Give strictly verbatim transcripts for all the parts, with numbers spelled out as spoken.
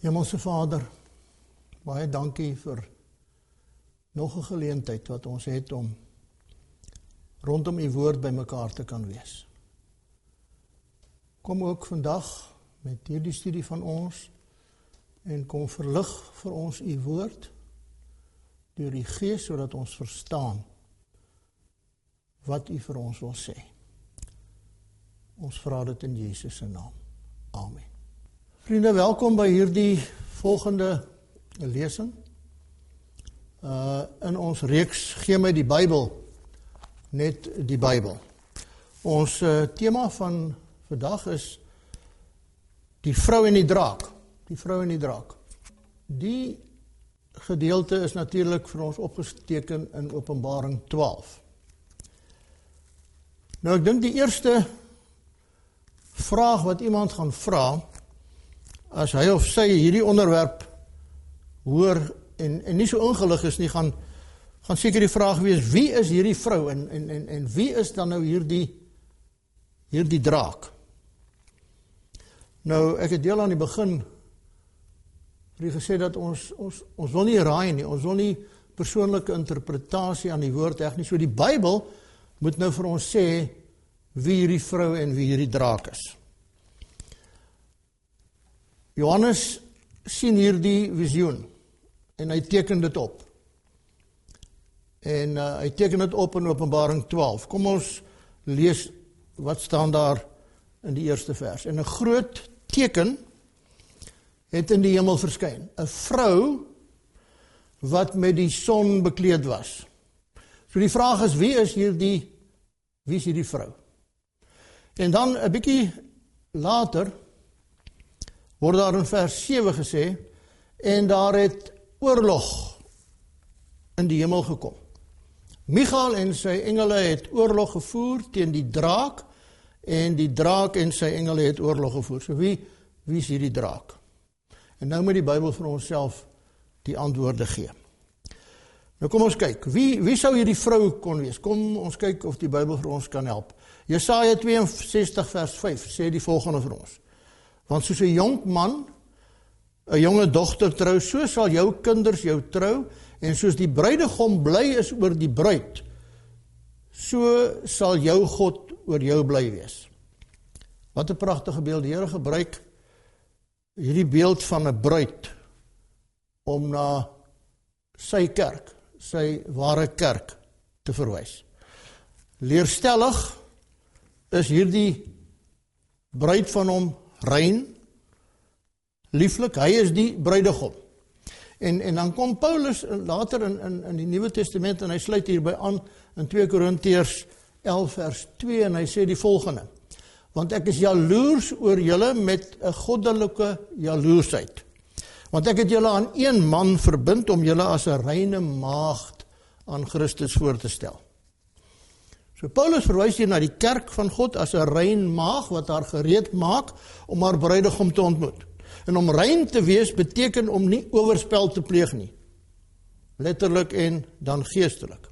Hemelse Vader, baie dankie vir nog 'n geleentheid wat ons het om rondom u woord by mekaar te kan wees. Kom ook vandag met hierdie studie van ons en kom verlig vir ons u woord deur die Gees sodat ons verstaan wat u vir ons wil sê. Ons vra dit in Jesus se naam. Amen. Vriende, welkom by hierdie volgende lesing. Uh, in ons reeks Gee my die Bybel, net die Bybel. Ons uh, tema van vandag is die vrou en die draak. Die vrou en die draak. Die gedeelte is natuurlik vir ons opgesteken in Openbaring twaalf. Nou ek dink die eerste vraag wat iemand gaan vra, as hy of sy hierdie onderwerp hoor en, en nie so ongelig is nie, gaan, gaan seker die vraag wees, wie is hierdie vrou en, en, en, en wie is dan nou hierdie, hierdie draak? Nou, ek het deel aan die begin vir die gesê dat ons, ons, ons wil nie raai nie, ons wil nie persoonlike interpretasie aan die woord heg nie, so die Bybel moet nou vir ons sê wie hierdie vrou en wie hierdie draak is. Johannes sien hierdie visioen en hy teken dit op. En uh, hy teken dit op in Openbaring twaalf. Kom ons lees wat staan daar in die eerste vers. En 'n groot teken het in die hemel verskyn. 'n Vrou wat met die son bekleed was. So die vraag is, wie is hierdie, wie is hierdie vrou? En dan 'n bietjie later word daar in vers sewe gesê, en daar het oorlog in die hemel gekom. Michael en sy engele het oorlog gevoer teen die draak, en die draak en sy engele het oorlog gevoer. So wie, wie is hierdie draak? En nou moet die Bybel vir onsself die antwoorde gee. Nou kom ons kyk, wie, wie sou hierdie vrou kon wees? Kom ons kyk of die Bybel vir ons kan help. Jesaja twee en sestig vers vyf sê die volgende vir ons. Want soos 'n jong man 'n jonge dogter trou, so sal jou kinders jou trou, en soos die bruidegom bly is oor die bruid, so sal jou God oor jou bly wees. Wat 'n pragtige beeld. Die Here gebruik hierdie beeld van 'n bruid om na sy kerk, sy ware kerk te verwys. Leerstellig is hierdie bruid van hom rein, lieflik, hy is die bruidegom. En, en dan kom Paulus later in, in, in die Nuwe Testament, en hy sluit hierby aan in twee Korintiërs elf vers twee, en hy sê die volgende, want ek is jaloers oor julle met 'n goddelike jaloersheid, want ek het julle aan een man verbind om julle as 'n reine maagd aan Christus voor te stel. So Paulus verwys hier na die kerk van God as 'n rein maag wat haar gereed maak om haar bruidegom te ontmoet. En om rein te wees beteken om nie oorspel te pleeg nie. Letterlik en dan geestelik.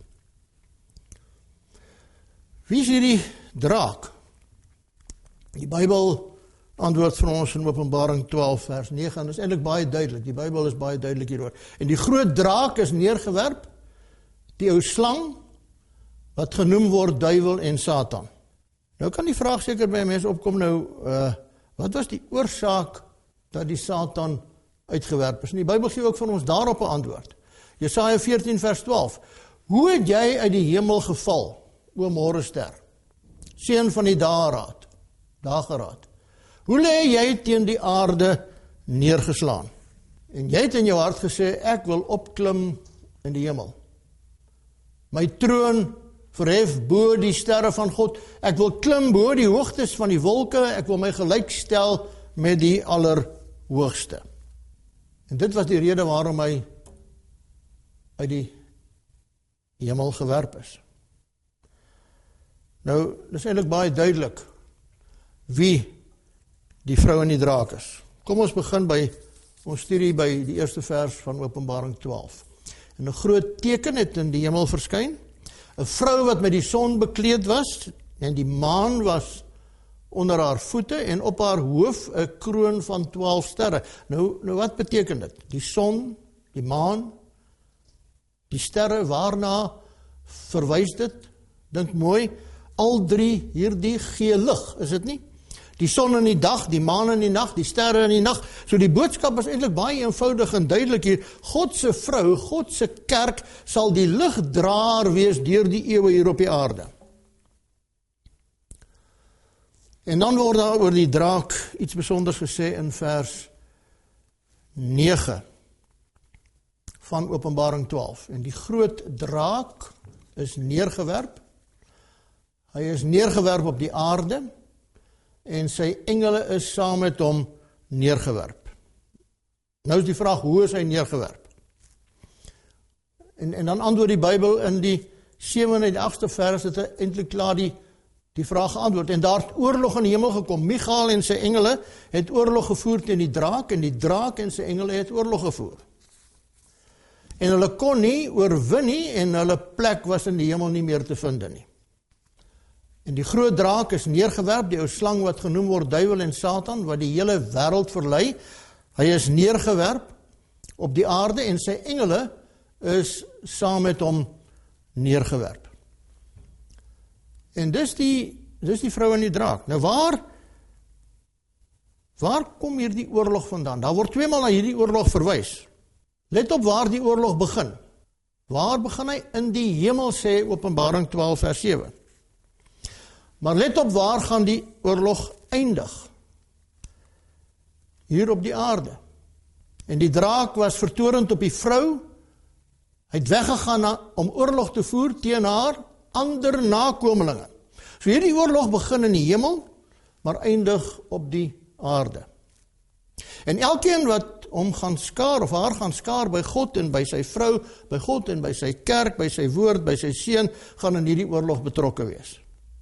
Wie is hierdie draak? Die Bybel antwoord vir ons in Openbaring twaalf vers nege, en dit is eintlik baie duidelik. Die Bybel is baie duidelik hieroor. En die groot draak is neergewerp, die ou slang, wat genoem word duiwel en Satan. Nou kan die vraag seker by mense opkom, nou, uh, wat was die oorsaak dat die Satan uitgewerp is? En die Bybel gee ook van ons daarop 'n antwoord. Jesaja veertien vers twaalf. Hoe het jy uit die hemel geval, o môrester, seun van die dageraad, dageraad? Hoe lê jy teen die aarde neergeslaan? En jy het in jou hart gesê, ek wil opklim in die hemel. My troon verhef bo die sterre van God. Ek wil klim bo die hoogtes van die wolke. Ek wil my gelykstel met die allerhoogste. En dit was die rede waarom hy uit die hemel gewerp is. Nou, dit is eintlik baie duidelik wie die vrou en die draak is. Kom ons begin by ons studie by die eerste vers van Openbaring twaalf. En 'n groot teken het in die hemel verskyn. 'n Vrou wat met die son bekleed was, en die maan was onder haar voete en op haar hoof 'n kroon van twaalf sterre. Nou, nou wat beteken dit? Die son, die maan, die sterre, waarna verwys dit? Dink mooi, al drie hierdie gee lig, is dit nie? Die son in die dag, die maan in die nag, die sterre in die nag. So die boodskap is eintlik baie eenvoudig en duidelik hier. God se vrou, God se kerk sal die ligdraer wees deur die eeue hier op die aarde. En dan word daar oor die draak iets besonders gesê in vers nege van Openbaring twaalf. En die groot draak is neergewerp. Hy is neergewerp op die aarde en sy engele is saam met hom neergewerp. Nou is die vraag, hoe is hy neergewerp? En, en dan antwoord die Bybel in die sewende en die agste vers, het hy eintlik klaar die, die vraag geantwoord. En daar het oorlog in die hemel gekom. Michael en sy engele het oorlog gevoer teen die draak, en die draak en sy engele het oorlog gevoer. En hulle kon nie oorwin nie, en hulle plek was in die hemel nie meer te vind nie. En die groot draak is neergewerp, die ou slang wat genoem word duiwel en Satan, wat die hele wêreld verlei. Hy is neergewerp op die aarde en sy engele is saam met hom neergewerp. En dis die, dis die vrou en die draak. Nou waar, waar kom hierdie oorlog vandaan? Daar word tweemaal na hierdie oorlog verwys. Let op waar die oorlog begin. Waar begin hy? In die hemel, sê Openbaring twaalf vers sewe. Maar let op waar gaan die oorlog eindig. Hier op die aarde. En die draak was vertorend op die vrou. Hy het weggegaan na, om oorlog te voer teen haar ander nakomelinge. So hierdie oorlog begin in die hemel, maar eindig op die aarde. En elkeen wat hom gaan skaar, of haar gaan skaar by God en by sy vrou, by God en by sy kerk, by sy woord, by sy seun, gaan in hierdie oorlog betrokke wees.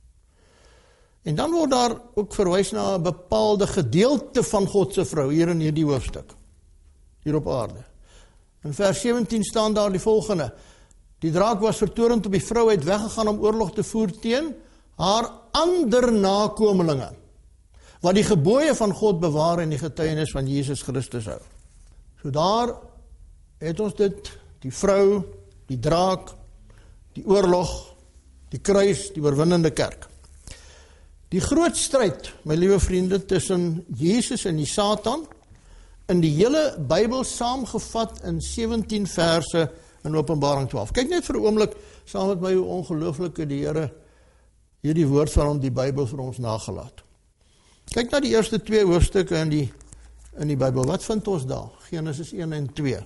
En dan word daar ook verwys na 'n bepaalde gedeelte van God se vrou, hier in hierdie hoofstuk, hier op aarde. In vers sewentien staan daar die volgende: die draak was vertorend op die vrou, het weggegaan om oorlog te voer teen haar ander nakomelinge, wat die gebooie van God bewaar en die getuienis van Jesus Christus hou. So daar het ons dit, die vrou, die draak, die oorlog, die kruis, die oorwinnende kerk. Die groot stryd, my liewe vriende, tussen Jesus en die Satan, in die hele Bybel saamgevat in sewentien verse in Openbaring twaalf. Kyk net vir 'n oomblik saam met my hoe ongelooflike die Here hierdie woord van hom, die Bybel, vir ons nagelaat. Kyk na die eerste twee hoofstukke in die, in die Bybel. Wat vind ons daar? Genesis een en twee.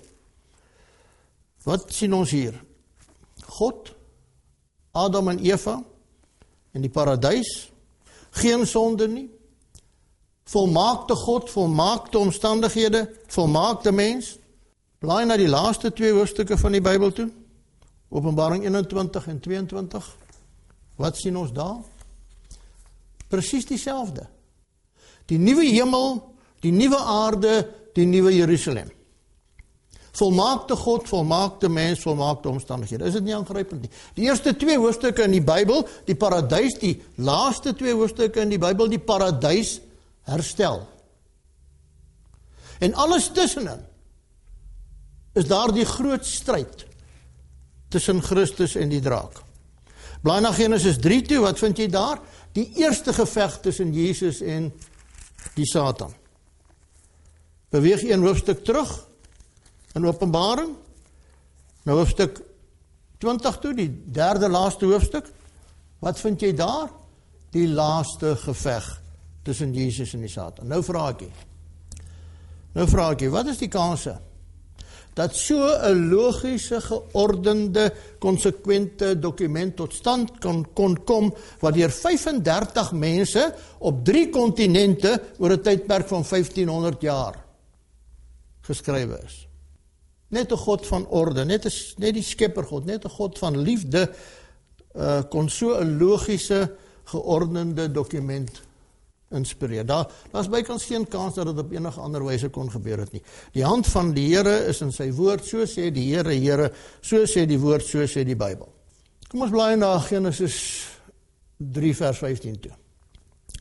Wat sien ons hier? God, Adam en Eva, in die paradys, geen sonde nie, volmaakte God, volmaakte omstandighede, volmaakte mens. Blaai na die laaste twee hoofstukke van die Bybel toe, Openbaring eenentwintig en tweeëntwintig. Wat sien ons daar? Presies dieselfde. Die nuwe hemel, die nuwe aarde, die nuwe Jerusalem. Volmaakte God, volmaakte mens, volmaakte omstandighede. Is dit nie aangrypend nie? Die eerste twee hoofstukke in die Bybel, die paradys, die laaste twee hoofstukke in die Bybel, die paradys herstel. En alles tussenin is daar die groot stryd tussen Christus en die draak. Blaai na Genesis drie toe, wat vind jy daar? Die eerste geveg tussen Jesus en die Satan. Beweeg een hoofstuk terug in Openbaring, nou hoofstuk twintig toe, die derde laaste hoofstuk. Wat vind jy daar? Die laaste geveg tussen Jesus en die Satan. Nou vraag ek jy, nou vraag ek jy, wat is die kanse dat so 'n logiese, geordende, konsekwente dokument tot stand kon, kon kom, wat deur vyfendertig mense op drie kontinente oor 'n tydperk van vyftienhonderd jaar geskrywe is? Net 'n God van orde, net, een, net die skeppergod, net 'n God van liefde, uh, kon so 'n logiese, geordende dokument inspireer. Daar, daar is bykans geen kans dat dit op enige ander wyse kon gebeur het nie. Die hand van die Here is in sy woord, so sê die Here, Here, so sê die woord, so sê die Bybel. Kom ons blaai na Genesis drie vers vyftien toe.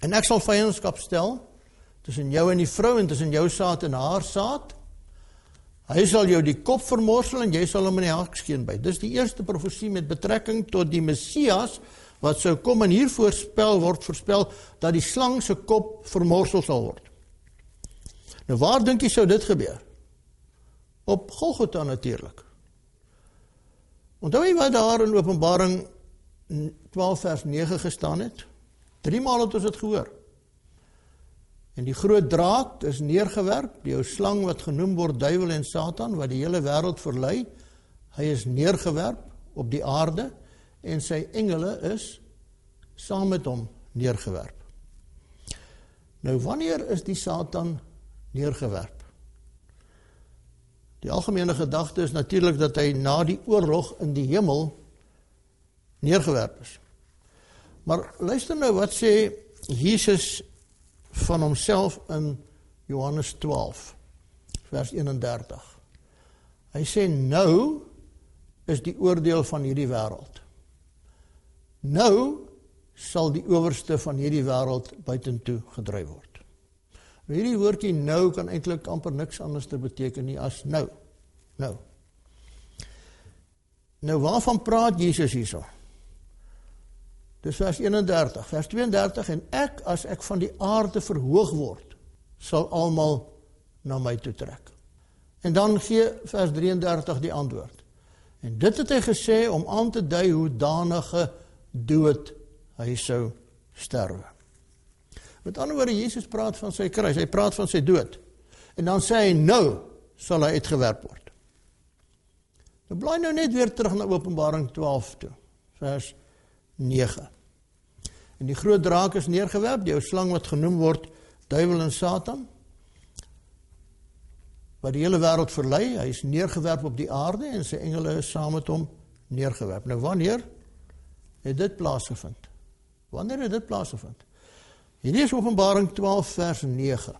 En ek sal vyandskap stel tussen jou en die vrou en tussen jou saad en haar saad. Hy sal jou die kop vermorsel en jy sal hom in die hakskeen byt. Dis die eerste profesie met betrekking tot die Messias wat sou kom, en hier voorspel word voorspel dat die slang se kop vermorsel sal word. Nou waar dink jy sou dit gebeur? Op Golgotha natuurlik. Onthou jy wat daar in Openbaring twaalf vers nege gestaan het? Drie maal het ons dit gehoor. En die groot draak is neergewerp, die ou slang wat genoem word duiwel en Satan, wat die hele wêreld verlei, hy is neergewerp op die aarde, en sy engele is saam met hom neergewerp. Nou wanneer is die Satan neergewerp? Die algemene gedagte is natuurlik dat hy na die oorlog in die hemel neergewerp is. Maar luister nou wat sê Jesus van homself in Johannes twaalf, vers eenendertig. Hy sê, nou is die oordeel van hierdie wêreld. Nou sal die owerste van hierdie wêreld buitentoe gedryf word. Hierdie woordjie nou kan eintlik amper niks anders te beteken nie as nou. Nou. Nou waarvan praat Jesus hierso? Dis vers eenendertig, vers tweeëndertig, en ek, as ek van die aarde verhoog word, sal almal na my toe trek. En dan gee vers drieëndertig die antwoord. En dit het hy gesê om aan te dui hoe danige dood hy sou sterwe. Met ander woorde, Jesus praat van sy kruis, hy praat van sy dood. En dan sê hy, nou sal hy uitgewerp word. Nou blaai nou net weer terug na Openbaring twaalf toe, vers nege. En die groot draak is neergewerp, die ou slang wat genoem word duiwel en Satan, wat die hele wêreld verlei, hy is neergewerp op die aarde en sy engele is saam met hom neergewerp. Nou wanneer het dit plaasgevind? Wanneer het dit plaasgevind? Hierdie is Openbaring twaalf vers nege.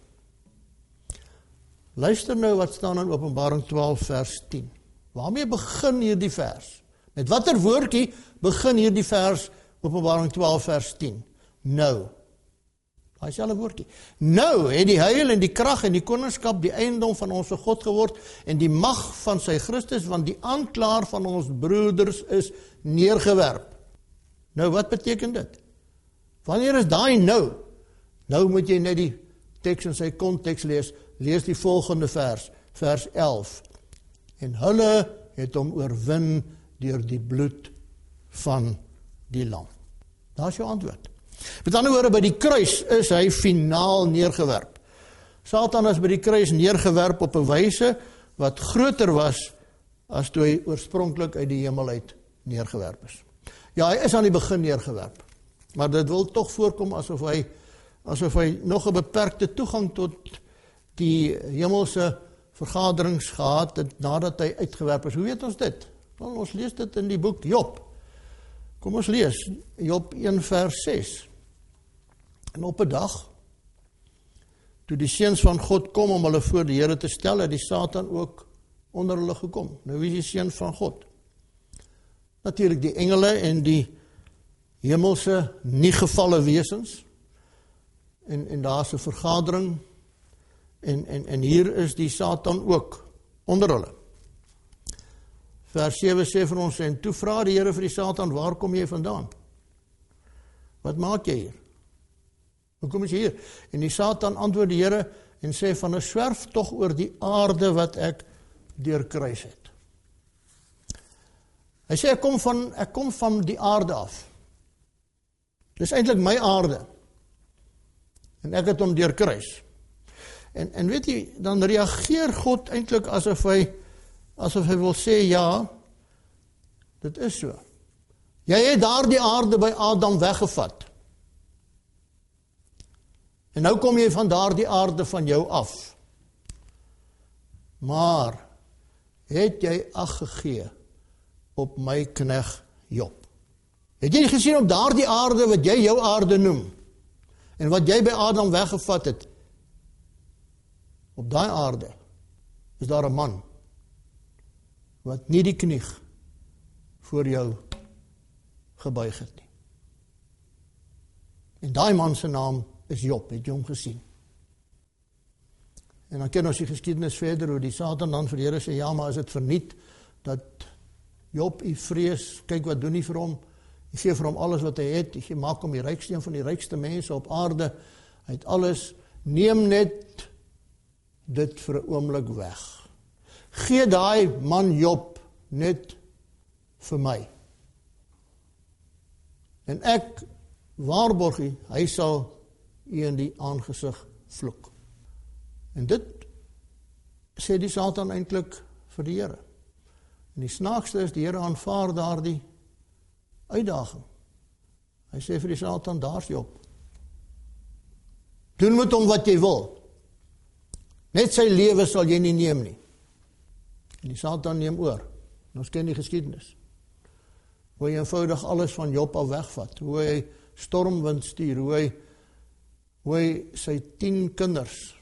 Luister nou wat staan in Openbaring twaalf vers tien. Waarmee begin hierdie vers? Met watter woordjie begin hierdie vers Openbaring twaalf vers tien? Nou. Daai selfe woordjie. Nou het die heil en die krag en die koningskap die eiendom van ons God geword en die mag van sy Christus, want die aanklaer van ons broeders is neergewerp. Nou wat beteken dit? Wanneer is daai nou? Nou moet jy net die teks in sy konteks lees. Lees die volgende vers, vers elf. En hulle het hom oorwin deur die bloed van die lam. Daar is jou antwoord. Met ander woorde, by die kruis is hy finaal neergewerp. Satan is by die kruis neergewerp op 'n wyse wat groter was as toe hy oorspronklik uit die hemel uit neergewerp is. Ja, hy is aan die begin neergewerp, maar dit wil tog voorkom asof hy asof hy nog 'n beperkte toegang tot die hemelse vergaderings gehad het nadat hy uitgewerp is. Hoe weet ons dit? Wel, ons lees dit in die boek Job. Kom ons lees, Job een vers ses. En op 'n dag, toe die seuns van God kom om hulle voor die Here te stel, het die Satan ook onder hulle gekom. Nou wie is die seun van God? Natuurlik die engele en die hemelse nie gevalle wesens. En, en daar is 'n vergadering, en, en, en hier is die Satan ook onder hulle. Vers sewe sê vir ons, en toe vra die Here vir die Satan, waar kom jy vandaan? Wat maak jy hier? Hoe kom jy hier? En die Satan antwoord die Here en sê, van 'n swerftog oor die aarde wat ek deurkruis het. Hy sê, ek kom van, ek kom van die aarde af. Dis eintlik my aarde. En ek het hom deurkruis. En, en weet jy, dan reageer God eintlik asof hy, asof hy wil sê, ja, dit is so. Jy het daar die aarde by Adam weggevat. En nou kom jy van daar die aarde van jou af. Maar, het jy ag gegee op my knegt Job? Het jy gesien op daar die aarde wat jy jou aarde noem? En wat jy by Adam weggevat het, op daai aarde, is daar 'n man, wat nie die knie voor jou gebuig het nie. En daai man se naam is Job, het jy hom gesien. En dan ken ons die geskiedenis verder, hoe die Satan dan vir die Here sê, ja, maar is dit verniet, dat Job, u vrees, kyk wat doen hy vir hom, hy gee vir hom alles wat hy het, hy maak hom die rykste, een van die rykste mense op aarde, hy het alles, neem net dit vir 'n oomblik weg. Gee daai man Job net vir my. En ek waarborg u, hy sal u in die aangesig vloek. En dit sê die Satan eintlik vir die Here. En die snaakste is, die Here aanvaar daardie uitdaging. Hy sê vir die Satan, daar's Job. Doen met hom wat jy wil. Net sy lewe sal jy nie neem nie. En die Satan neem oor. En ons ken die geskiedenis. Hoe hy eenvoudig alles van Job af wegvat. Hoe hy stormwind stuur. Hoe hy, hoe hy sy tien kinders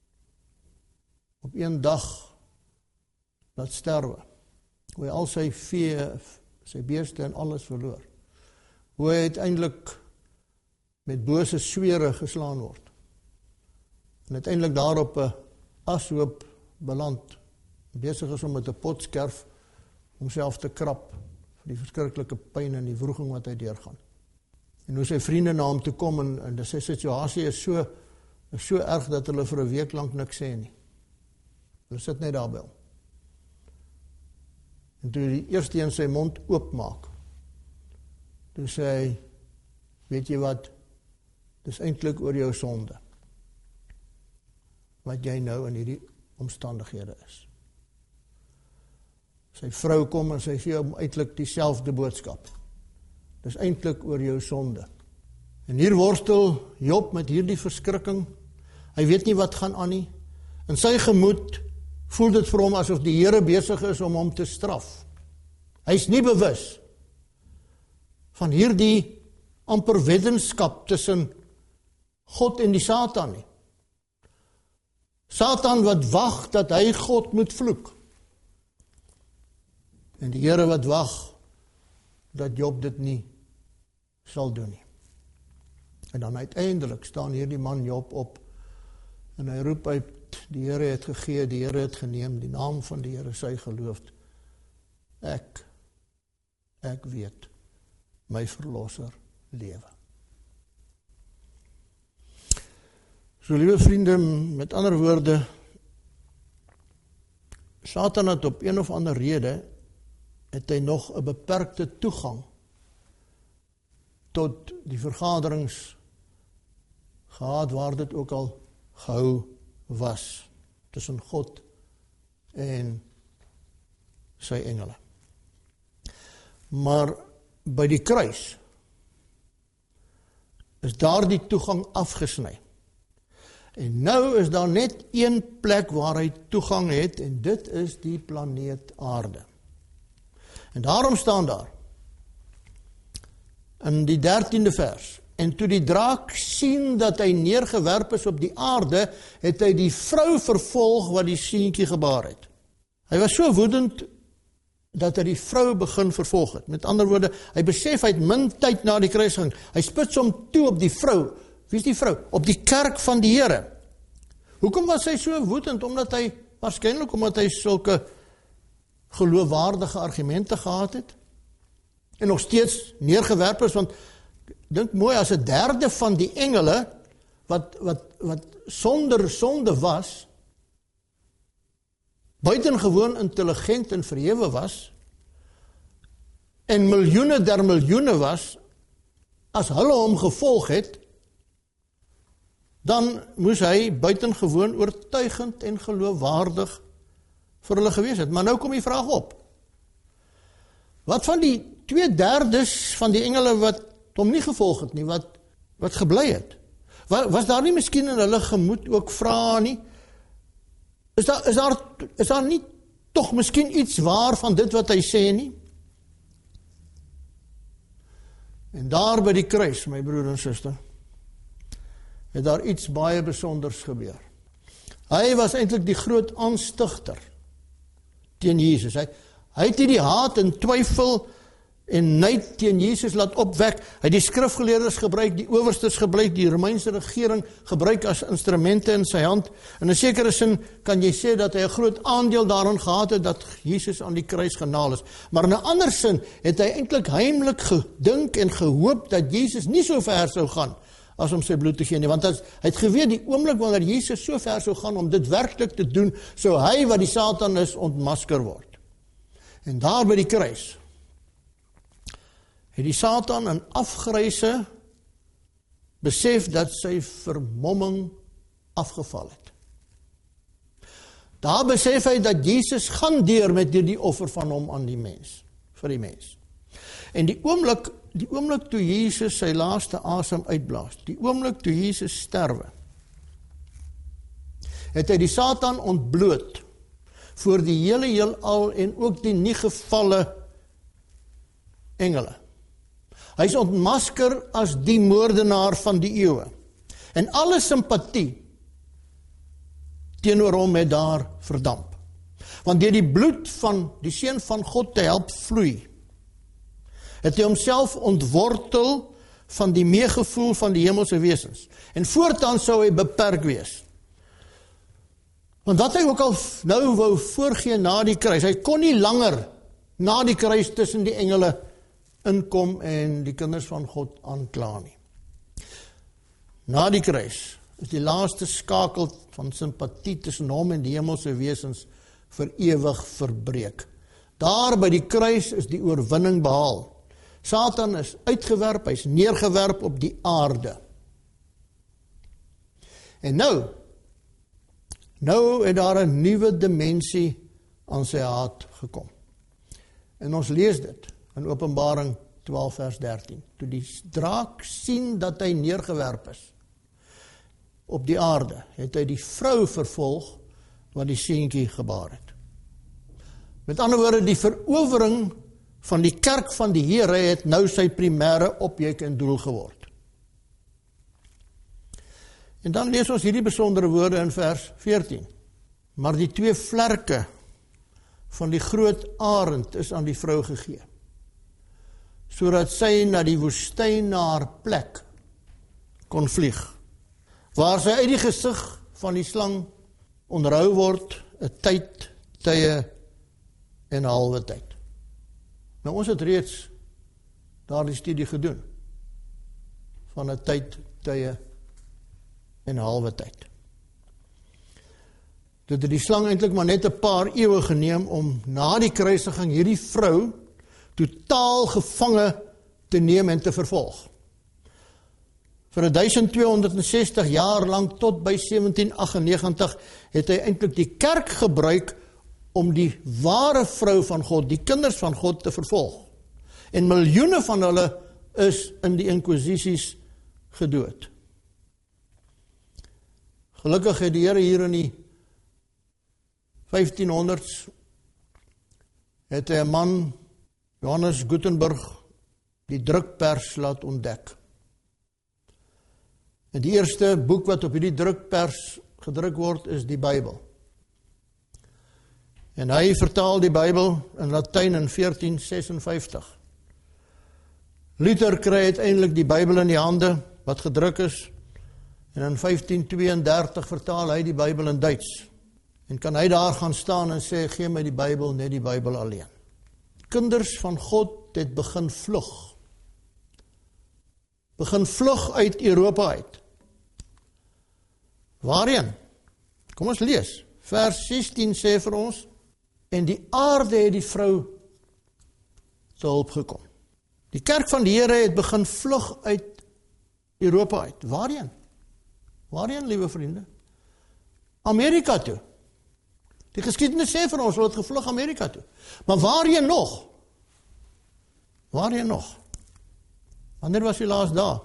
op een dag laat sterwe. Hoe hy al sy vee, sy beeste en alles verloor. Hoe hy uiteindelik met bose swere geslaan word. En uiteindelik daar op 'n ashoop beland, besig is om met 'n potskerf homself te krap vir die verskriklike pyn en die wroging wat hy deurgaan. En hoe sy vriende na hom toe kom en, en sy situasie is so, is so erg dat hulle vir 'n week lank niks sê nie. Hulle sit net daar by hom. En toe die eerste een sy mond oopmaak, toe sê hy, weet jy wat, dis eintlik oor jou sonde, wat jy nou in hierdie omstandighede is. Sy vrou kom en sy gee hom eintlik dieselfde boodskap. Dis eintlik oor jou sonde. En hier worstel Job met hierdie verskrikking. Hy weet nie wat gaan aan nie. In sy gemoed voel dit vir hom asof die Here besig is om hom te straf. Hy is nie bewus van hierdie amper weddenskap tussen God en die Satan nie. Satan wat wag dat hy God moet vloek. En die Here wat wag dat Job dit nie sal doen nie. En dan uiteindelik staan hierdie man Job op en hy roep uit, die Here het gegee, die Here het geneem, die naam van die Here sy geloofd. Ek, ek weet, my verlosser lewe. So, liewe vriende, met ander woorde, Satan het op een of ander rede, het hy nog 'n beperkte toegang tot die vergaderings gehad, waar dit ook al gehou was, tussen God en sy engele. Maar by die kruis is daar die toegang afgesny. En nou is daar net een plek waar hy toegang het, en dit is die planeet Aarde. En daarom staan daar, in die dertiende vers, en toe die draak sien dat hy neergewerp is op die aarde, het hy die vrou vervolg wat die seentjie gebaar het. Hy was so woedend, dat hy die vrou begin vervolg het. Met ander woorde, hy besef hy het min tyd na die kruisiging. Hy spits hom toe op die vrou. Wie is die vrou? Op die kerk van die Here. Hoekom was hy so woedend? Omdat hy, waarskynlik omdat hy sulke geloofwaardige argumente gehad het, en nog steeds neergewerp is, want dink mooi, as 'n derde van die engele, wat, wat, wat sonder sonde was, buitengewoon intelligent en verhewe was, en miljoene der miljoene was, as hulle hom gevolg het, dan moes hy buitengewoon oortuigend en geloofwaardig vir hulle gewees het. Maar nou kom die vraag op. Wat van die twee derdes van die engele wat hom nie gevolg het nie, wat, wat gebly het? Was, was daar nie miskien in hulle gemoed ook vrae nie? Is daar, is daar, is daar nie toch miskien iets waar van dit wat hy sê nie? En daar by die kruis, my broer en suster, het daar iets baie besonders gebeur. Hy was eintlik die groot aanstigter teen Jesus. Hy, hy het nie die haat en twyfel en nait teen Jesus laat opwek. Hy het die skrifgeleerdes gebruik, die owerstes gebruik, die Romeinse regering gebruik as instrumente in sy hand. In 'n sekere sin kan jy sê dat hy 'n groot aandeel daarin gehad het dat Jesus aan die kruis genaal is. Maar in 'n ander sin het hy eintlik heimlik gedink en gehoop dat Jesus nie so ver sou gaan as om sy bloed te gee nie, want hy het geweet die oomblik wanneer Jesus so ver sou gaan om dit werklik te doen, sou hy wat die Satan is ontmasker word. En daar by die kruis het die Satan in afgryse besef dat sy vermomming afgeval het. Daar besef hy dat Jesus gaan deur met die offer van hom aan die mens, vir die mens. En die oomblik, die oomblik toe Jesus sy laaste asem uitblaas, die oomblik toe Jesus sterwe, het hy die Satan ontbloot voor die hele heelal en ook die nie gevalle engele. Hy is ontmasker as die moordenaar van die eeue. En alle simpatie teenoor hom het daar verdamp. Want deur die bloed van die Seun van God te help vloei, het hy homself ontwortel van die meegevoel van die hemelse wesens. En voortaan sou hy beperk wees. Want wat hy ook al nou wou voorgee na die kruis, hy kon nie langer na die kruis tussen die engele inkom en die kinders van God aankla nie. Na die kruis is die laaste skakel van simpatie tussen hom en die hemelse wesens vir ewig verbreek. Daar by die kruis is die oorwinning behaal. Satan is uitgewerp, hy is neergewerp op die aarde. En nou, nou het daar 'n nuwe dimensie aan sy haat gekom. En ons lees dit in Openbaring twaalf vers dertien. Toe die draak sien dat hy neergewerp is op die aarde, het hy die vrou vervolg wat die seentjie gebaar het. Met ander woorde, die verowering van die kerk van die Here het nou sy primêre objek en doel geword. En dan lees ons hierdie besondere woorde in vers veertien. Maar die twee vlerke van die groot arend is aan die vrou gegee, sodat sy na die woestyn na haar plek kon vlieg, waar sy uit die gesig van die slang onderhou word, 'n tyd, tye en 'n halwe tyd. Nou ons het reeds daardie studie gedoen, van 'n tyd, tye en 'n halwe tyd. Dit het die slang eintlik maar net 'n paar eeue geneem om na die kruisiging hierdie vrou totaal gevange te neem en te vervolg. Vir duisend tweehonderdsestig jaar lang tot by sewentien agt en negentig het hy eintlik die kerk gebruik om die ware vrou van God, die kinders van God te vervolg. En miljoene van hulle is in die inquisisies gedood. Gelukkig het die Here hier in die vyftienhonderd's het hy 'n man, Johannes Gutenberg, die drukpers laat ontdek. En die eerste boek wat op hierdie drukpers gedruk word is die Bybel. En hy vertaal die Bybel in Latyn in veertien sesenvyftig. Luther kry uiteindelik die Bybel in die hande wat gedruk is, en in vyftien tweeëndertig vertaal hy die Bybel in Duits. En kan hy daar gaan staan en sê, gee my die Bybel, net die Bybel alleen. Kinders van God het begin vlug. Begin vlug uit Europa uit. Waarheen? Kom ons lees. Vers sestien sê vir ons, en die aarde het die vrou te hulp gekom. Die kerk van die Here het begin vlug uit Europa uit. Waarheen? Waarheen, liewe vriende? Amerika toe. Die geskiedenis sê vir ons, hulle het gevlug Amerika toe. Maar waarheen nog? Waarheen nog? Wanneer was jy laas daar?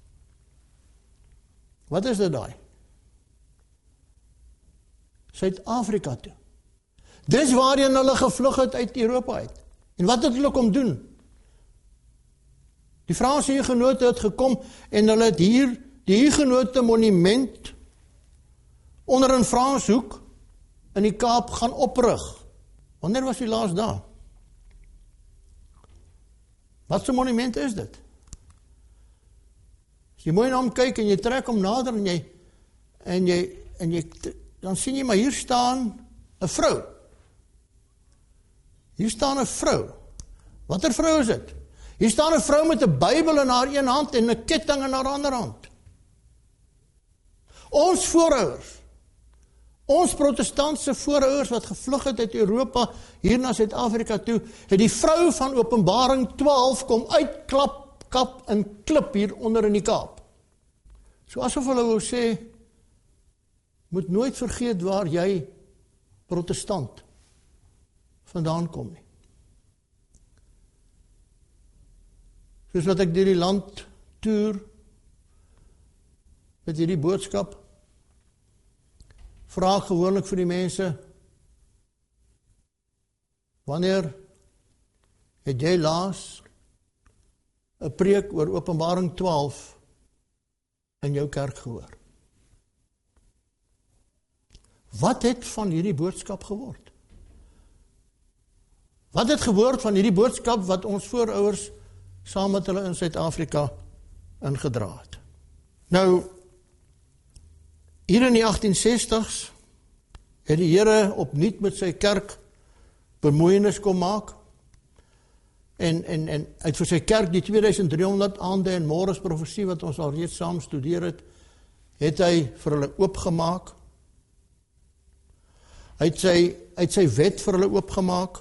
Wat is dit daai? Suid-Afrika toe. Dis waarheen hulle gevlug het uit Europa uit. En wat het hulle kom doen? Die Franse Hugenote het gekom en hulle het hier die Hugenote monument onder in Franshoek in die Kaap gaan oprig. Wanneer was jy laas daar? Wat so monument is dit? As jy mooi na hom kyk en jy trek hom nader en jy en jy en jy dan sien jy maar hier staan 'n vrou. Hier staan 'n vrou. Watter vrou is dit? Hier staan 'n vrou met 'n Bybel in haar een hand en 'n ketting in haar ander hand. Ons voorouers, ons protestantse voorouers wat gevlug het uit Europa hier na Suid-Afrika toe, het die vrou van Openbaring twaalf kom uitklap, kap en klip hier onder in die Kaap. So asof hulle wou sê, moet nooit vergeet waar jy protestant vandaan kom nie. Soos wat ek deur die land toer met hierdie boodskap, vra gewoonlik vir die mense, wanneer het jy laas 'n preek oor Openbaring twaalf in jou kerk gehoor? Wat het van hierdie boodskap geword? Wat het geword van hierdie boodskap wat ons voorouers saam met hulle in Suid-Afrika ingedra het? Nou, hier in die agtien sestigs het die Here opnuut met sy kerk bemoeienis kom maak en, en, en uit vir sy kerk die twee duisend driehonderd aande en môres profesie wat ons al reeds saam studeer het, het hy vir hulle oopgemaak. Hy het sy, hy het sy wet vir hulle oopgemaak.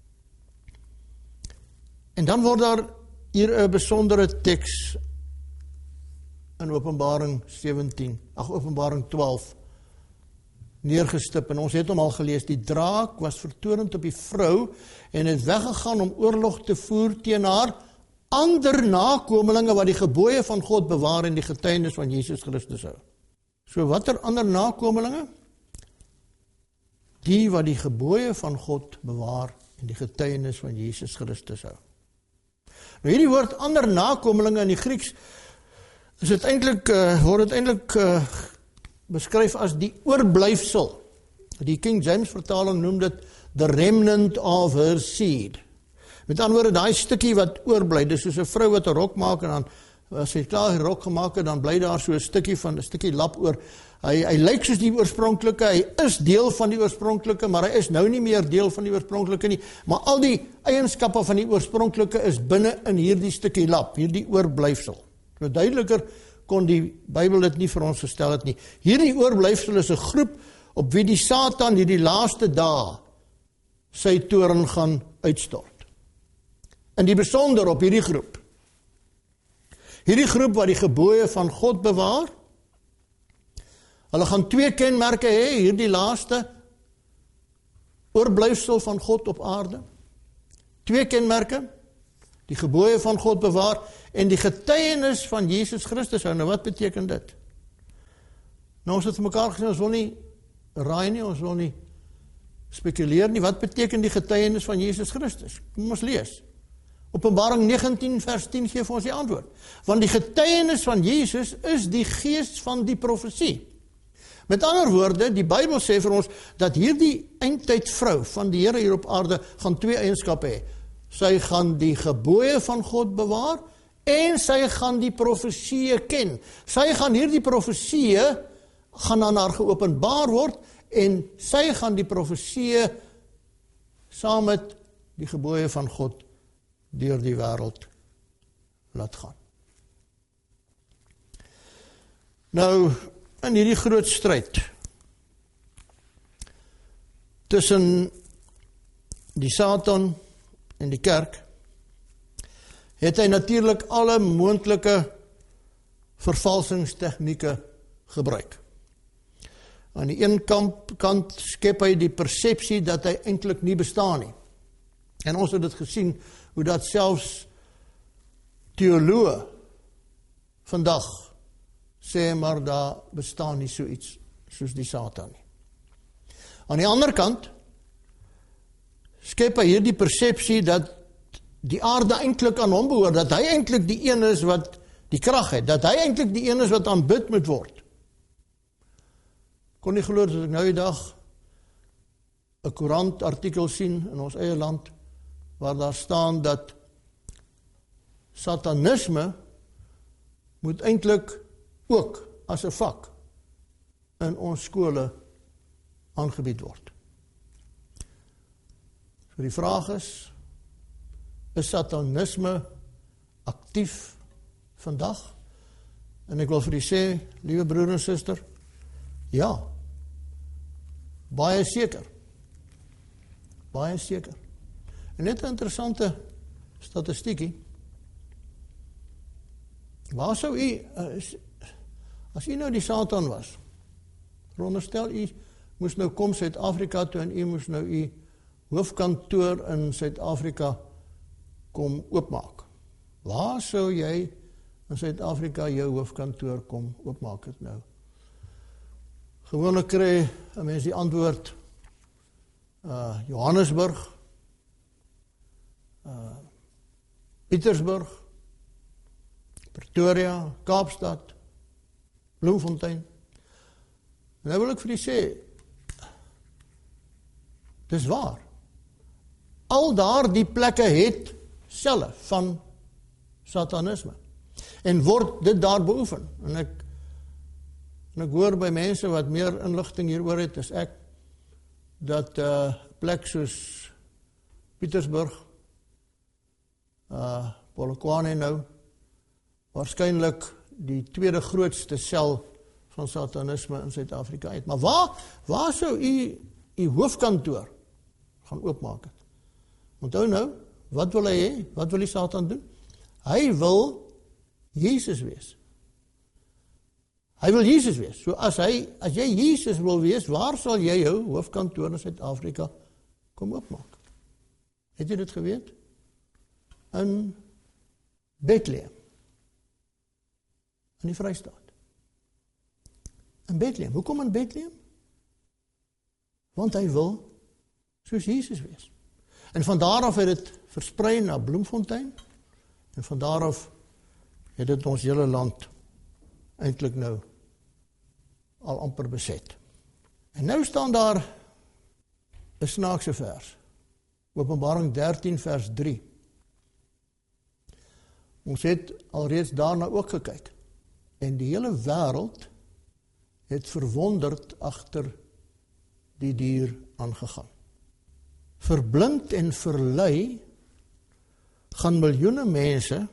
En dan word daar hier 'n besondere teks in Openbaring sewentien, ag Openbaring twaalf neergestip en ons het hom al gelees. Die draak was vertorend op die vrou en het weggegaan om oorlog te voer teen haar ander nakomelinge wat die gebooie van God bewaar en die getuienis van Jesus Christus hou. So watter ander nakomelinge? Die wat die gebooie van God bewaar en die getuienis van Jesus Christus hou. Nou hierdie woord ander nakomelinge in die Grieks is dit eintlik uh, word dit eintlik uh, beskryf as die oorblyfsel. Die King James vertaling noem dit the remnant of her seed. Met ander woorde, daai stukkie wat oorbly, dis soos 'n vrou wat 'n rok maak en dan as sy klaar die rok gemaak het, dan bly daar so 'n stukkie van 'n stukkie lap oor. Hy hy lyk soos die oorspronklike, hy is deel van die oorspronklike, maar hy is nou nie meer deel van die oorspronklike nie. Maar al die eienskappe van die oorspronklike is binne in hierdie stukkie lap, hierdie oorblyfsel. Nou duideliker kon die Bybel dit nie vir ons gestel het nie. Hierdie oorblyfsel is 'n groep op wie die Satan hierdie laaste dae sy toorn gaan uitstort. In die besonder op hierdie groep. Hierdie groep wat die gebooie van God bewaar, hulle gaan twee kenmerke hê, hierdie laaste oorblyfsel van God op aarde. Twee kenmerke, die gebooie van God bewaar en die getuienis van Jesus Christus. Nou wat beteken dit? Nou ons het vir mekaar gesê, ons wil nie raai nie, ons wil nie spekuleer nie. Wat beteken die getuienis van Jesus Christus? Kom ons lees. Openbaring negentien vers tien gee vir ons die antwoord. Want die getuienis van Jesus is die gees van die profesie. Met ander woorde, die Bybel sê vir ons dat hierdie eindtyd vrou van die Here hier op aarde gaan twee eienskappe hê. Sy gaan die gebooie van God bewaar en sy gaan die profesieë ken. Sy gaan hierdie profesieë gaan aan haar geopenbaar word en sy gaan die profesieë saam met die gebooie van God deur die wêreld laat gaan. Nou, in hierdie groot stryd tussen die Satan en die kerk, het hy natuurlik alle moontlike vervalsingstegnieke gebruik. Aan die een kant, kant skep hy die persepsie dat hy eintlik nie bestaan nie. En ons het dit gesien, hoe dat selfs teoloë vandag sê maar daar bestaan nie so iets soos die Satan nie. Aan die ander kant skep hy hierdie persepsie dat die aarde eintlik aan hom behoort, dat hy eintlik die een is wat die krag het, dat hy eintlik die een is wat aanbid moet word. Kon nie glo dat ek nou die dag 'n koerant artikel sien in ons eie land waar daar staan dat Satanisme moet eintlik ook as 'n vak in ons skole aangebied word. So die vraag is, is Satanisme aktief vandag? En ek wil vir u sê, liewe broer en suster, ja, baie seker. Baie seker. En net 'n interessante statistiekie. Waar sou u, as u nou die Satan was, veronderstel u moes nou kom Suid-Afrika toe en u moes nou u hoofkantoor in Suid-Afrika kom oopmaak. Waar sou jy in Suid-Afrika jou hoofkantoor kom oopmaak het nou? Gewoonlik kry 'n mens die antwoord uh, Johannesburg, uh, Pietersburg, Pretoria, Kaapstad, Bloemfontein. En nou wil ek vir u sê, dis waar. Al daar die plekke het selle van Satanisme. En word dit daar beoefen. En ek, en ek hoor by mense wat meer inligting hieroor het, is ek, dat uh, plek soos Pietersburg, uh, Polokwane nou, waarskynlik die tweede grootste sel van Satanisme in Suid-Afrika het. Maar waar, waar sou u, u hoofkantoor gaan oopmaak het? Onthou nou, wat wil hy hê? Wat wil die Satan doen? Hy wil Jesus wees. Hy wil Jesus wees. So as hy, as jy Jesus wil wees, waar sal jy jou hoofkantoor in Suid-Afrika kom oopmaak? Het jy dit geweet? In Bethlehem. In die Vrystaat. In Bethlehem. Hoekom in Bethlehem? Want hy wil soos Jesus wees. En van daar af het dit versprei na Bloemfontein. En van daar af het dit ons hele land eintlik nou al amper beset. En nou staan daar 'n snaakse vers. Openbaring dertien vers drie. Ons het alreeds daarna ook gekyk. En die hele wêreld het verwonderd agter die dier aangegaan. Verblind en verlei gaan miljoene mense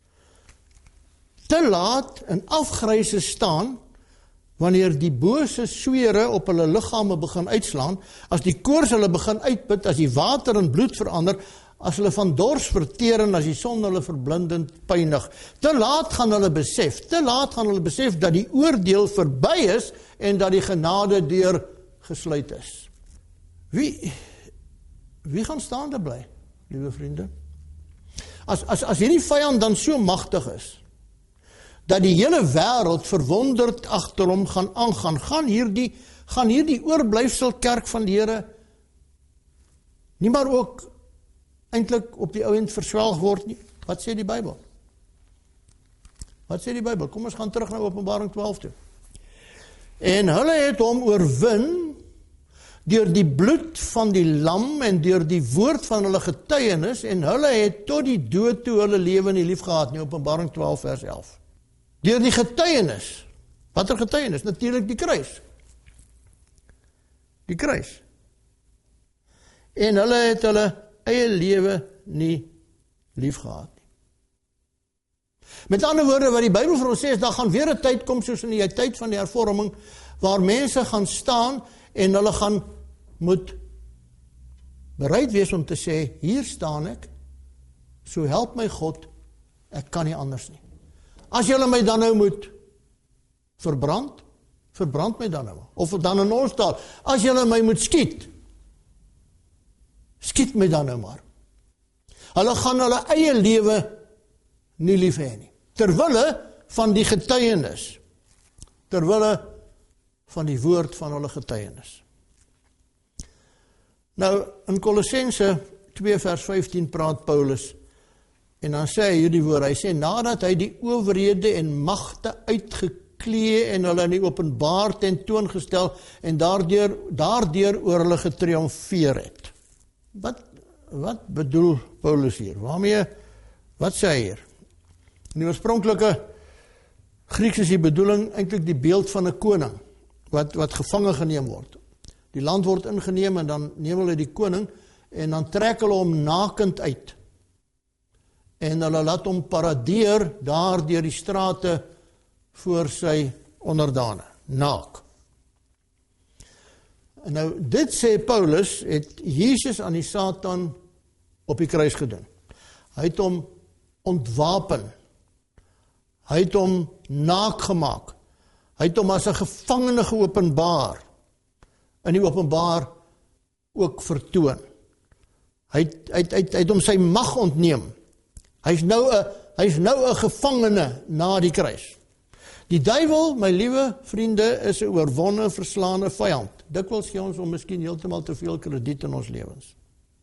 te laat in afgryse staan wanneer die bose swere op hulle liggame begin uitslaan, as die koors hulle begin uitput, as die water in bloed verander, as hulle van dors verteer en as die son hulle verblindend pynig. Te laat gaan hulle besef, te laat gaan hulle besef dat die oordeel verby is en dat die genade deur gesluit is. Wie, wie gaan staande bly, liewe vriende? As, as, as hierdie vyand dan so magtig is, dat die hele wêreld verwonderd agter hom gaan aangaan, gaan hierdie, gaan hierdie oorblyfsel kerk van die Here nie maar ook eintlik op die ou end verswelg word nie. Wat sê die Bybel? Wat sê die Bybel? Kom ons gaan terug na Openbaring twaalf toe. En hulle het hom oorwin deur die bloed van die lam en deur die woord van hulle getuienis, en hulle het tot die dood toe hulle lewe nie lief gehad nie. Openbaring twaalf vers elf. Deur die getuienis. Watter getuienis? Natuurlik die kruis. Die kruis. En hulle het hulle eie lewe nie lief gehad nie. Met ander woorde, wat die Bybel vir ons sê, is daar gaan weer 'n tyd kom, soos in die tyd van die hervorming, waar mense gaan staan en hulle gaan moet bereid wees om te sê, hier staan ek, so help my God, ek kan nie anders nie. As julle my dan nou moet verbrand, verbrand my dan nou. Of dan in ons taal, as julle my moet skiet, skiet my dan nou maar. Hulle gaan hulle eie lewe nie lief hê nie. Terwille van die getuienis. Terwille van die woord van hulle getuienis. Nou, in Kolossense twee vers vyftien praat Paulus, en dan sê hy hierdie woord, hy sê, nadat hy die owerhede en magte uitgeklee en hulle in die openbaar tentoongestel en daardeur, daardeur oor hulle getriomfeer het. Wat, wat bedoel Paulus hier? Waarmee, wat sê hy hier? In die oorspronklike Grieks is die bedoeling eintlik die beeld van 'n koning wat wat gevange geneem word. Die land word ingeneem en dan neem hulle die koning en dan trek hulle hom nakend uit. En hulle laat hom paradeer daar deur die strate voor sy onderdane, naak. En nou, dit sê Paulus, het Jesus aan die Satan op die kruis gedoen. Hy het hom ontwapen. Hy het hom naak gemaak. Hy het hom as 'n gevangene geopenbaar. In die openbaar ook vertoon. Hy het, hy het, hy het, hy het hom sy mag ontneem. Hy's nou 'n hy's nou 'n gevangene na die kruis. Die duiwel, my liewe vriende, is 'n oorwonne, verslaane vyand. Dikwels gee ons hom miskien heeltemal te veel krediet in ons lewens.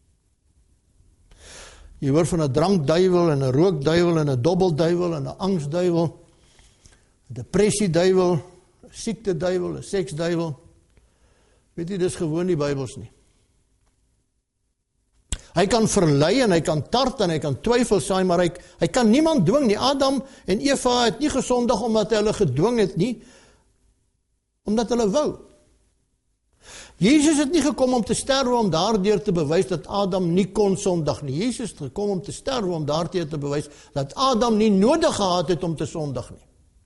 Jy hoor van 'n drankduiwel en 'n rookduiwel en 'n dobbelduiwel en 'n angsduiwel, 'n depressieduiwel, 'n siekteduiwel, 'n seksduiwel. Weet jy, dis gewoon nie Bybels nie. Hy kan verlei en hy kan tart en hy kan twyfel saai, maar hy, hy kan niemand dwing nie. Adam en Eva het nie gesondig omdat hy hulle gedwing het nie, omdat hulle wou. Jesus het nie gekom om te sterwe om daardeur te bewys dat Adam nie kon sondig nie. Jesus het gekom om te sterwe om daardeur te bewys dat Adam nie nodig gehad het om te sondig nie.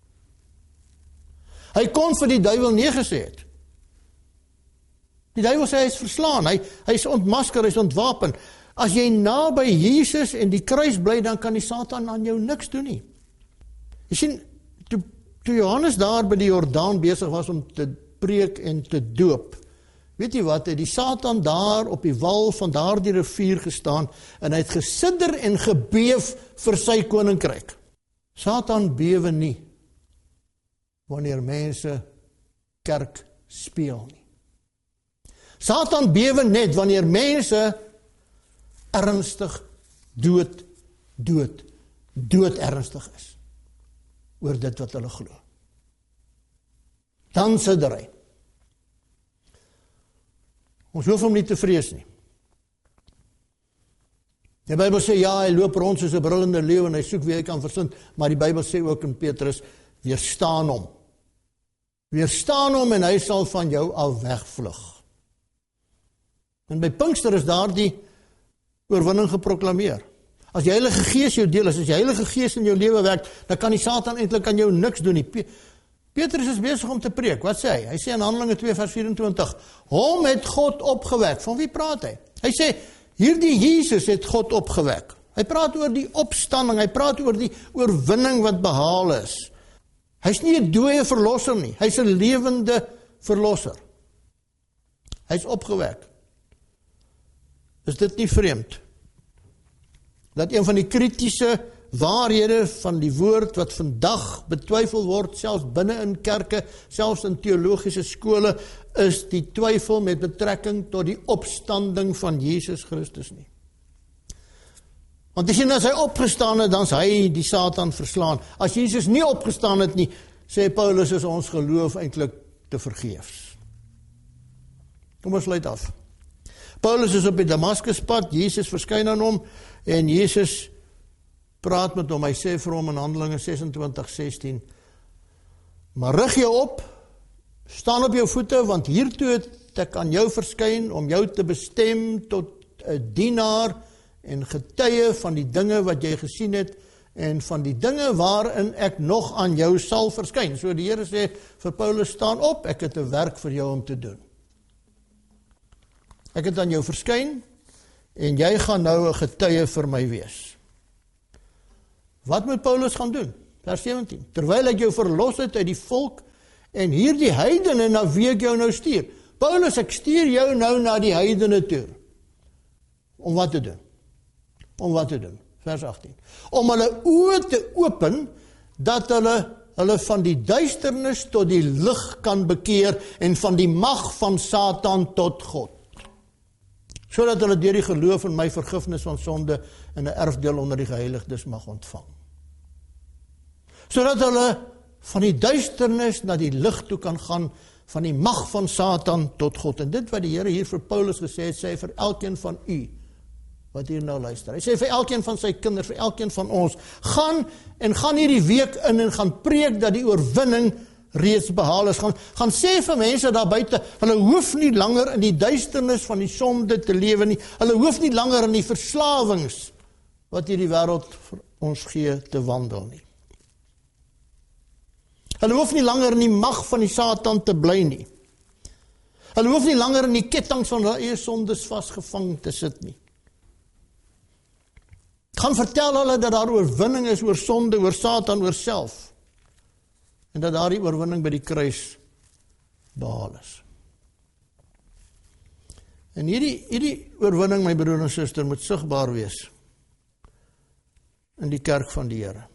Hy kon vir die duiwel nee gesê het. Die duiwel sê hy is verslaan, hy, hy is ontmasker, hy is ontwapen. As jy naby Jesus en die kruis bly, dan kan die Satan aan jou niks doen nie. Jy sien, toe, toe Johannes daar by die Jordaan besig was om te preek en te doop, weet jy wat, het die Satan daar op die wal van daardie rivier gestaan en hy het gesidder en gebeef vir sy koninkryk. Satan bewe nie wanneer mense kerk speel nie. Satan bewe net wanneer mense ernstig dood, dood, dood ernstig is oor dit wat hulle glo. Dan sidder hy. Ons hoef hom nie te vrees nie. Die Bybel sê, ja, hy loop rond soos 'n brullende leeu en hy soek wie hy kan verslind, maar die Bybel sê ook in Petrus, weerstaan hom. Weerstaan hom en hy sal van jou af wegvlug. En by Pinkster is daar die oorwinning geproklameer. As die Heilige Gees jou deel is, as die Heilige Gees in jou lewe werk, dan kan die Satan eintlik aan jou niks doen nie. Petrus is besig om te preek. Wat sê hy? Hy sê in Handelinge twee vers vyf-en-twintig, hom het God opgewek. Van wie praat hy? Hy sê, hierdie Jesus het God opgewek. Hy praat oor die opstanding, hy praat oor die oorwinning wat behaal is. Hy's nie 'n dooie verlosser nie, hy's 'n lewende verlosser. Hy's opgewek. Is dit nie vreemd? Dat een van die kritiese waarhede van die woord wat vandag betwyfel word, selfs binne in kerke, selfs in teologiese skole, is die twyfel met betrekking tot die opstanding van Jesus Christus nie. Want as jy as hy opgestaan het, dan is hy die Satan verslaan. As Jesus nie opgestaan het nie, sê Paulus, is ons geloof eintlik te vergeefs. Kom ons sluit af. Paulus is op die Damaskuspad, Jesus verskyn aan hom, en Jesus praat met hom, hy sê vir hom in Handelinge ses-en-twintig sestien, maar rig jou op, staan op jou voete, want hiertoe het ek aan jou verskyn, om jou te bestem tot 'n dienaar, en getuie van die dinge wat jy gesien het, en van die dinge waarin ek nog aan jou sal verskyn. So die Here sê vir Paulus, staan op, ek het 'n werk vir jou om te doen. Ek het aan jou verskyn, en jy gaan nou 'n getuie vir my wees. Wat moet Paulus gaan doen? Vers sewentien. Terwyl ek jou verlos het uit die volk, en hierdie heidene na wie ek jou nou stuur. Paulus, ek stuur jou nou na die heidene toe. Om wat te doen? Om wat te doen? Vers agttien. Om hulle oë te open, dat hulle, hulle van die duisternis tot die lig kan bekeer, en van die mag van Satan tot God. Sodat hulle deur die geloof in my vergifnis van sonde en 'n erfdeel onder die geheiligdes mag ontvang. Sodat hulle van die duisternis na die lig toe kan gaan, van die mag van Satan tot God. En dit wat die Here hier vir Paulus gesê het, sê hy vir elkeen van u wat hier nou luister. Hy sê vir elkeen van sy kinders, vir elkeen van ons, gaan en gaan hierdie week in en gaan preek dat die oorwinning reeds behaal is. Gaan, gaan sê vir mense daar buite, hulle hoef nie langer in die duisternis van die sonde te lewe nie. Hulle hoef nie langer in die verslawings wat hierdie wêreld vir ons gee te wandel nie. Hulle hoef nie langer in die mag van die Satan te bly nie. Hulle hoef nie langer in die kettinge van hulle eie sondes vasgevang te sit nie. Gaan vertel hulle dat daar oorwinning is oor sonde, oor Satan, oor self. En dat daar die oorwinning by die kruis behaal is. En hierdie, hierdie oorwinning, my broer en suster, moet sigbaar wees in die kerk van die Here.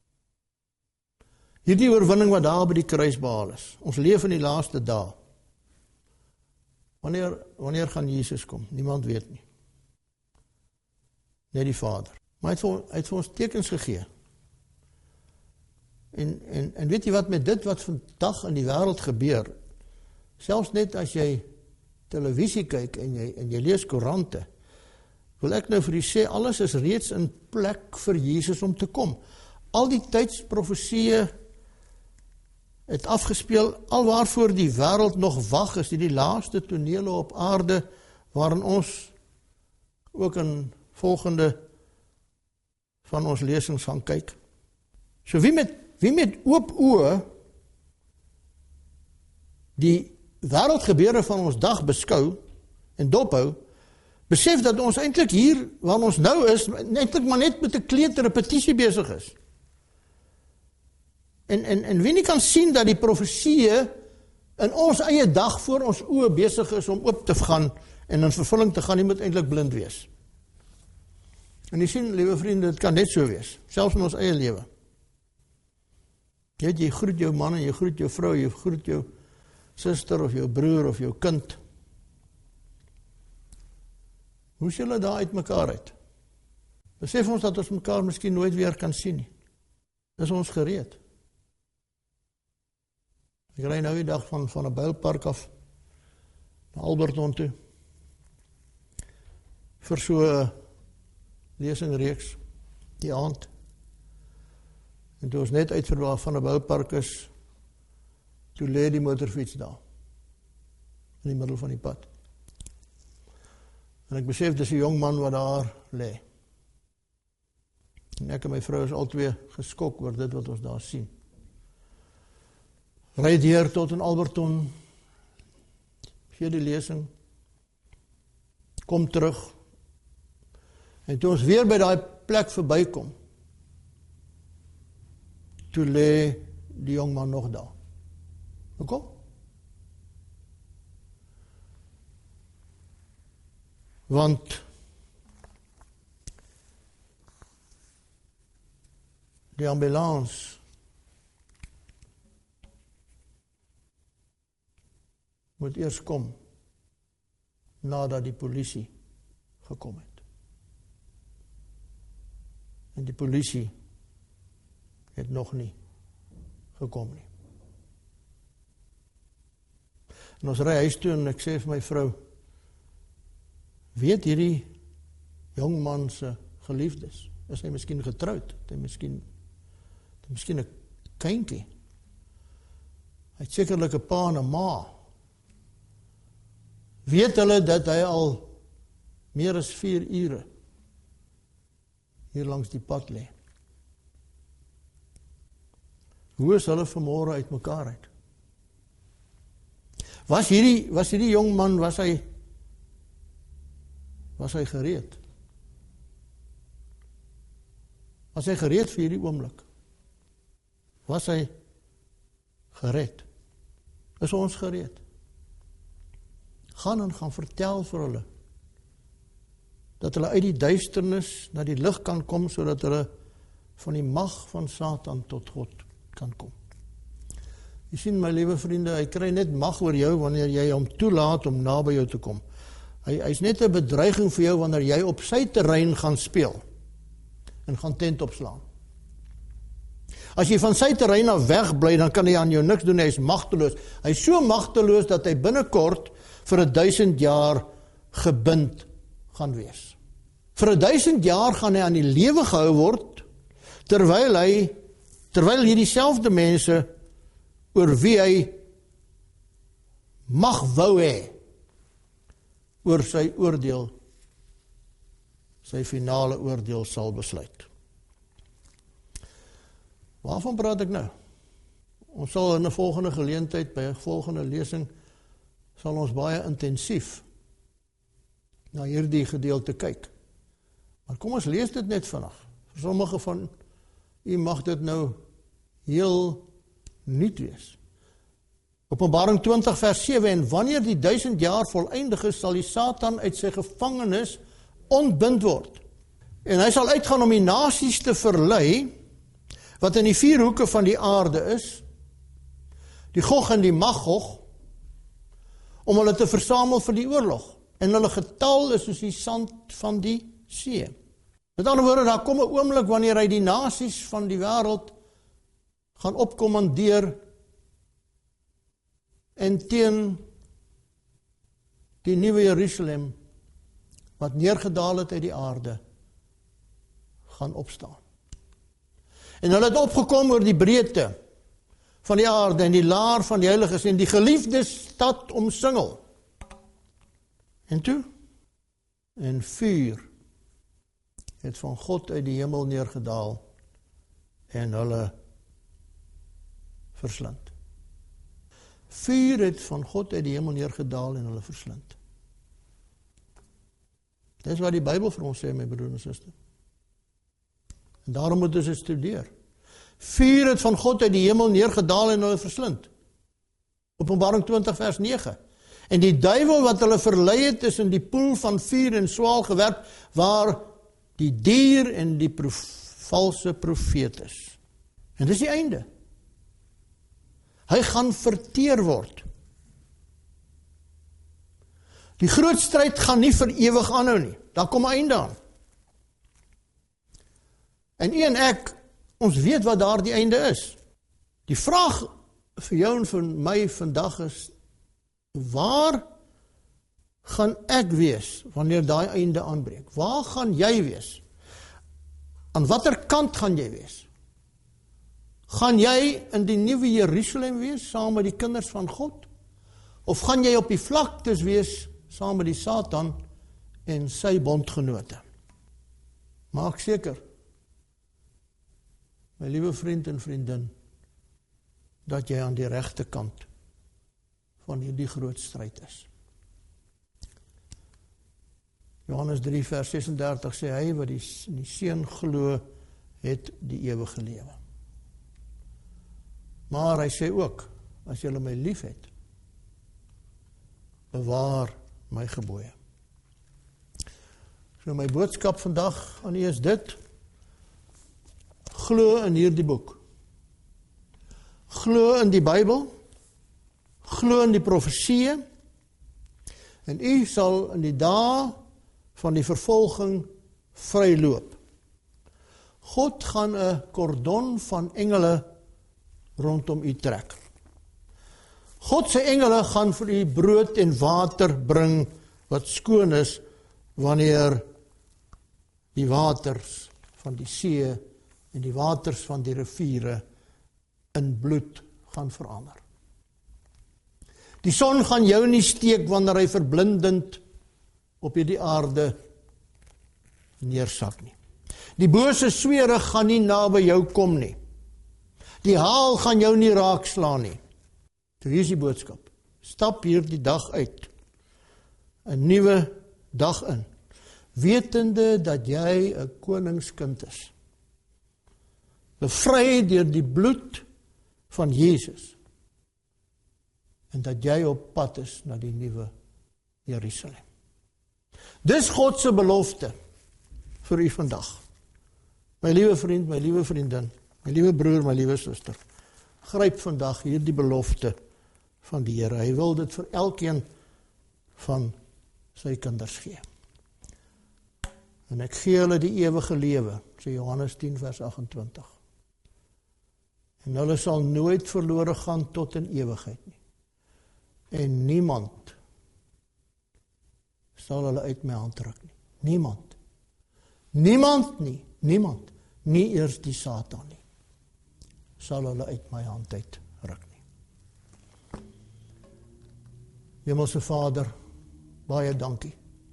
Hierdie oorwinning wat daar by die kruis behaal is. Ons leef in die laaste dae. Wanneer, wanneer gaan Jesus kom? Niemand weet nie. Net die Vader. Maar hy het vir, hy het vir ons tekens gegee. En, en, en weet jy wat met dit wat vandag in die wêreld gebeur, selfs net as jy televisie kyk en jy, en jy lees koerante, wil ek nou vir u sê, alles is reeds in plek vir Jesus om te kom. Al die tydsprofesieë het afgespeel, al waarvoor die wêreld nog wag is, die, die laaste tonele op aarde, waarin ons ook in volgende van ons lesings gaan kyk. So wie met, wie met oop oë die wêreldgebeure van ons dag beskou en dophou, besef dat ons eintlik hier, waar ons nou is, eintlik maar net met 'n kleuterrepetisie besig is. En, en, en wie nie kan sien dat die profesieë in ons eie dag voor ons oë besig is om oop te gaan en in vervulling te gaan, nie moet eintlik blind wees. En jy sien, liewe vriende, dit kan net so wees, selfs in ons eie lewe. Jy weet, jy groet jou man en jy groet jou vrou, jy groet jou suster of jou broer of jou kind. Hoe sien hulle daar uit mekaar uit? Besef ons dat ons mekaar miskien nooit weer kan sien nie. Is ons gereed? Ek ry nou die dag van, van 'n Bylpark af na Alberton toe vir so 'n lesingreeks die aand. En toe ons net uit van 'n Bylpark is, toe lê die motorfiets daar in die middel van die pad. En ek besef dis 'n jong man wat daar lê. En ek en my vrou is albei geskok oor dit wat ons daar sien. Ry deur tot in Alberton, gee die lesing, kom terug, en toe ons weer by daai plek verbykom, toe lê die jong man nog daar. Hoekom? Want die ambulans moet eers kom nadat die polisie gekom het. En die polisie het nog nie gekom nie. En ons ry huis toe en ek sê vir my vrou, weet hierdie jong man se geliefdes, is hy miskien getroud, het hy miskien, het hy miskien 'n kindjie, hy het sekerlik 'n pa en 'n ma, weet hulle dat hy al meer as vier ure hier langs die pad lê. Hoe is hulle vanmôre uit mekaar uit? Was hierdie, was hierdie jong man, was hy, was hy gereed? Was hy gereed vir hierdie oomblik? Was hy gered? Is ons gereed? Gaan en gaan vertel vir hulle, dat hulle uit die duisternis na die lig kan kom, sodat hulle van die mag van Satan tot God kan kom. Jy sien, my liewe vriende, hy kry net mag oor jou wanneer jy hom toelaat om naby jou te kom. Hy, hy is net 'n bedreiging vir jou wanneer jy op sy terrein gaan speel en gaan tent opslaan. As jy van sy terrein af wegbly, dan kan hy aan jou niks doen, hy is magteloos. Hy is so magteloos dat hy binnekort vir 'n duisend jaar gebind gaan wees. Vir een duisend jaar gaan hy aan die lewe gehou word, terwyl hy, terwyl hierdie selfde mense, oor wie hy mag wou hê, oor sy oordeel, sy finale oordeel sal besluit. Waarvan praat ek nou? Ons sal in 'n volgende geleentheid, by 'n volgende lesing, sal ons baie intensief na hierdie gedeelte kyk. Maar kom ons lees dit net vandag. Vir sommige van u mag dit nou heel nuut wees. Openbaring twintig vers sewe, en wanneer die duisend jaar voleindig is, sal die Satan uit sy gevangenis ontbind word. En hy sal uitgaan om die nasies te verlei, wat in die vier hoeke van die aarde is, die Gog en die Magog, om hulle te versamel vir die oorlog. En hulle getal is soos die sand van die see. Met ander woorde, daar kom 'n oomblik wanneer hy die nasies van die wêreld gaan opkommandeer en teen die nuwe Jerusalem, wat neergedaal het uit die aarde, gaan opstaan. En hulle het opgekom oor die breedte van die aarde en die laar van die heiliges en die geliefde stad omsingel. En toe? En vuur het van God uit die hemel neergedaal en hulle verslind. Vuur het van God uit die hemel neergedaal en hulle verslind. Dis wat die Bybel vir ons sê, my broer en suster. En daarom moet ons dit studeer. Vuur het van God uit die hemel neergedaal en hulle verslind. Openbaring twintig vers nege. En die duiwel wat hulle verlei het, is in die poel van vuur en swaal gewerp, waar die dier en die prof, valse profeet is. En dis die einde. Hy gaan verteer word. Die groot stryd gaan nie vir ewig aanhou nie. Daar kom 'n einde aan. En u en ek, ons weet wat daar die einde is. Die vraag vir jou en vir my vandag is, waar gaan ek wees wanneer daai einde aanbreek? Waar gaan jy wees? Aan watter kant gaan jy wees? Gaan jy in die nuwe Jerusalem wees, saam met die kinders van God? Of gaan jy op die vlaktes wees, saam met die Satan en sy bondgenote? Maak seker, my liewe vriend en vriendin, dat jy aan die regte kant van hierdie groot stryd is. Johannes drie vers sesendertig sê hy, wat die, die seun glo, het die ewige lewe. Maar hy sê ook, as julle my lief het, bewaar my gebooie. So my boodskap vandag aan u is dit, glo in hierdie boek. Glo in die Bybel, glo in die profeseë, en u sal in die dae van die vervolging vryloop. God gaan 'n kordon van engele rondom u trek. God se engele gaan vir u brood en water bring wat skoon is wanneer die waters van die see en die waters van die riviere in bloed gaan verander. Die son gaan jou nie steek wanneer hy verblindend op hierdie aarde neersak nie. Die bose swere gaan nie naby jou kom nie. Die haal gaan jou nie raakslaan nie. So hier is die boodskap. Stap hier die dag uit. 'n nuwe dag in. Wetende dat jy 'n koningskind is. Bevry deur die bloed van Jesus. En dat jy op pad is na die nuwe Jerusalem. Dis God se belofte vir u vandag. My liewe vriend, my liewe vriendin, my liewe broer, my liewe suster, gryp vandag hierdie belofte van die Here. Hy wil dit vir elkeen van sy kinders gee. En ek gee hulle die ewige lewe, sê Johannes tien vers agt-en-twintig. En hulle sal nooit verlore gaan tot in ewigheid nie. En niemand sal hulle uit my hand ruk nie. Niemand. Niemand nie, niemand, nie eers die Satan nie, sal hulle uit my hand uit ruk nie. Hemelse Vader, baie dankie.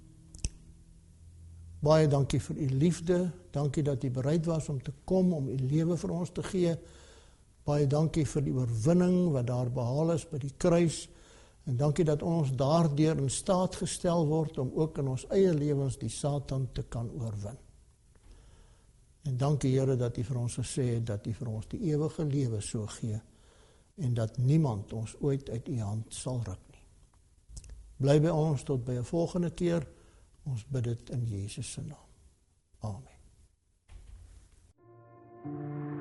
Baie dankie vir u liefde, dankie dat u bereid was om te kom, om u lewe vir ons te gee. Baie dankie vir die oorwinning wat daar behaal is by die kruis, en dankie dat ons daardeur in staat gestel word om ook in ons eie lewens die Satan te kan oorwin. En dankie Here dat u vir ons gesê het dat u vir ons die ewige lewe so gee, en dat niemand ons ooit uit u hand sal ruk nie. Bly by ons tot by 'n volgende keer. Ons bid dit in Jesus se naam. Amen.